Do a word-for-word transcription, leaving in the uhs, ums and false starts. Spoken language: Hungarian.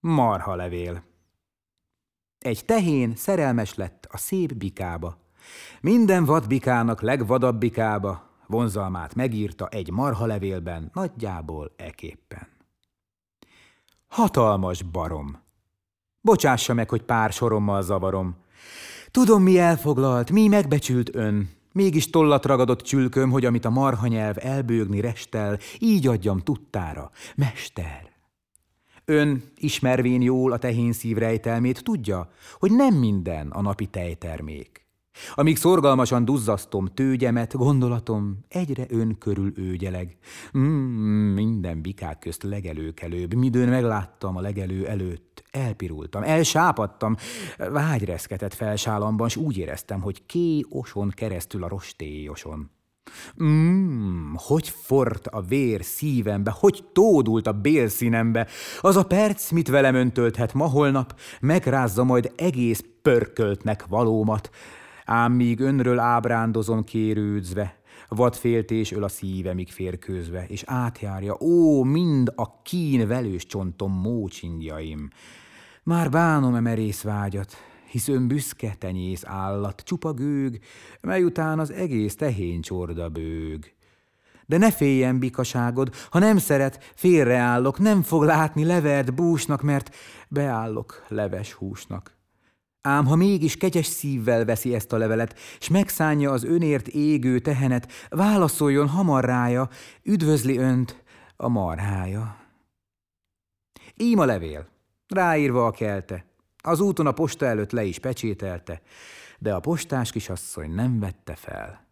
Marhalevél. Egy tehén szerelmes lett a szép bikába. Minden vadbikának legvadabb bikába, vonzalmát megírta egy marhalevélben, nagyjából eképpen. Hatalmas barom! Bocsássa meg, hogy pár sorommal zavarom. Tudom, mi elfoglalt, mi megbecsült ön, mégis tollat ragadott csülköm, hogy amit a marhanyelv elbőgni restel, így adjam tudtára, mester. Ön, ismervén jól a tehén szív rejtelmét, tudja, hogy nem minden a napi tejtermék. Amíg szorgalmasan duzzasztom tőgyemet, gondolatom egyre ön körül őgyeleg. Mm, minden bikák közt legelőkelőbb, midőn megláttam a legelő előtt, elpirultam, elsápadtam, vágyreszketett felsálamban, s úgy éreztem, hogy ké oson keresztül a rostélyoson. Mm, hogy forrt a vér szívembe, hogy tódult a bélszínembe, az a perc, mit velem öntölthet ma holnap, megrázza majd egész pörköltnek valómat. Ám míg önről ábrándozom kérődzve, vadféltés öl a szívemig férkőzve, és átjárja, ó, mind a kín velős csontom mócsingjaim. Már bánom e merész vágyat, hisz ön büszke tenyész állat, csupa gőg, mely után az egész tehén csorda bőg. De ne féljen bikaságod, ha nem szeret, félreállok, nem fog látni levert búsnak, mert beállok leves húsnak. Ám ha mégis kegyes szívvel veszi ezt a levelet, s megszánja az önért égő tehenet, válaszoljon hamar rája, üdvözli önt a marhája. Ím a levél, ráírva a kelte, az úton a posta előtt le is pecsételte, de a postás kisasszony nem vette fel.